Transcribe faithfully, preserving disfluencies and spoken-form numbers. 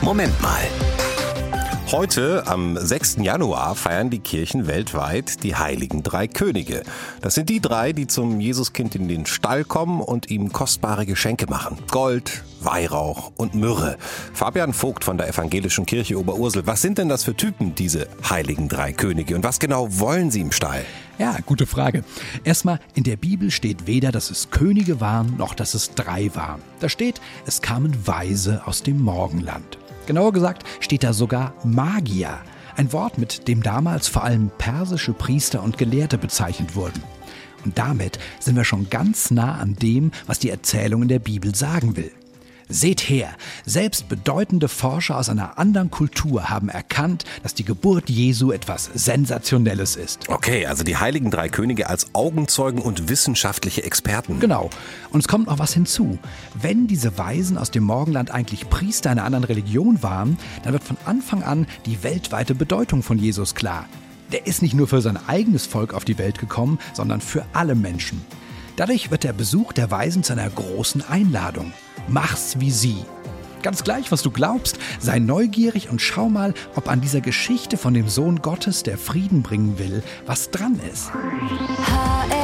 Moment mal. Heute, am sechsten Januar, feiern die Kirchen weltweit die heiligen drei Könige. Das sind die drei, die zum Jesuskind in den Stall kommen und ihm kostbare Geschenke machen. Gold, Weihrauch und Myrrhe. Fabian Vogt von der Evangelischen Kirche Oberursel. Was sind denn das für Typen, diese heiligen drei Könige? Und was genau wollen sie im Stall? Ja, gute Frage. Erstmal, in der Bibel steht weder, dass es Könige waren, noch dass es drei waren. Da steht, es kamen Weise aus dem Morgenland. Genauer gesagt steht da sogar Magier, ein Wort, mit dem damals vor allem persische Priester und Gelehrte bezeichnet wurden. Und damit sind wir schon ganz nah an dem, was die Erzählung in der Bibel sagen will. Seht her, selbst bedeutende Forscher aus einer anderen Kultur haben erkannt, dass die Geburt Jesu etwas Sensationelles ist. Okay, also die heiligen drei Könige als Augenzeugen und wissenschaftliche Experten. Genau. Und es kommt noch was hinzu. Wenn diese Weisen aus dem Morgenland eigentlich Priester einer anderen Religion waren, dann wird von Anfang an die weltweite Bedeutung von Jesus klar. Der ist nicht nur für sein eigenes Volk auf die Welt gekommen, sondern für alle Menschen. Dadurch wird der Besuch der Weisen zu einer großen Einladung. Mach's wie sie. Ganz gleich, was du glaubst, sei neugierig und schau mal, ob an dieser Geschichte von dem Sohn Gottes, der Frieden bringen will, was dran ist. H R